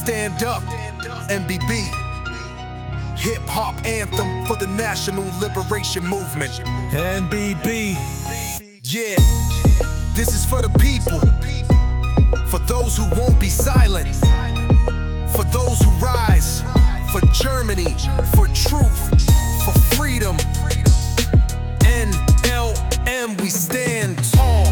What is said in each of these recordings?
Stand up, NBB. Hip-hop anthem for the National Liberation Movement. NBB. Yeah, this is for the people. For those who won't be silent. For those who rise. For Germany. For truth. For freedom. NLM, we stand tall.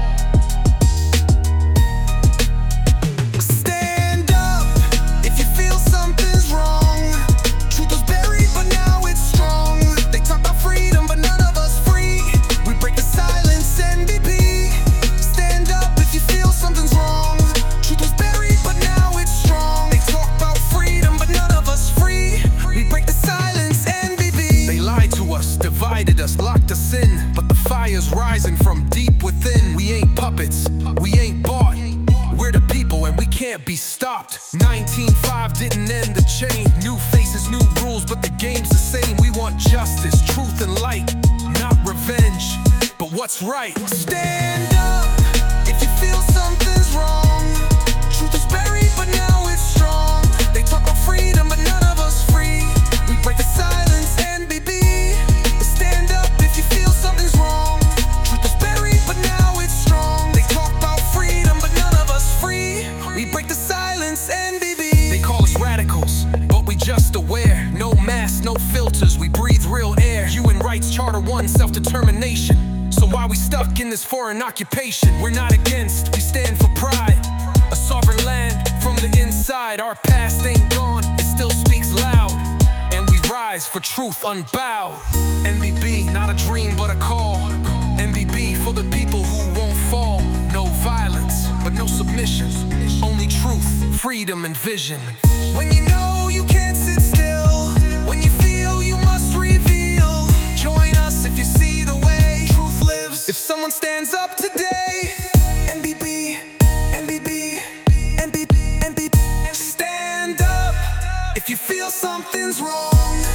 Stand up if you feel something's wrong. Truth was buried, but now it's strong. They talk about freedom, but none of us free. We break the silence, NBB. Stand up if you feel something's wrong. Truth was buried, but now it's strong. They talk about freedom, but none of us free. We break the silence, NBB. They lied to us, divided us, locked us in. But the fire's rising from deep within. We ain't puppets, we ain't bought. We're the people and we can't be stopped. 1905 didn't end the chain. New faces, new rules, but the game's the same. We want justice, truth and light, not revenge, but what's right. Stand up if you feel something's wrong. Truth is buried, but now it's strong. They talk about freedom, but none of us free. We break the silence, NBB. Stand up if you feel something's wrong. Truth is buried, but now it's strong. They talk about freedom, but none of us free. We break the silence, NBB. They call us radicals, but we just aware. No masks, no filters, we breathe real air. Human Rights Charter 1, self-determination. So why we stuck in this foreign occupation? We're not against, we stand for pride. A sovereign land from the inside. Our past ain't gone, it still speaks loud. And we rise for truth unbowed. NBB, not a dream but a call. NBB for the people who won't fall. No violence, but no submission. Only truth, freedom and vision. When you know you can't sit still. When you feel you must reveal. Join us if you see the way truth lives. If someone stands up today. NBB, NBB, NBB, NBB. Stand up if you feel something's wrong.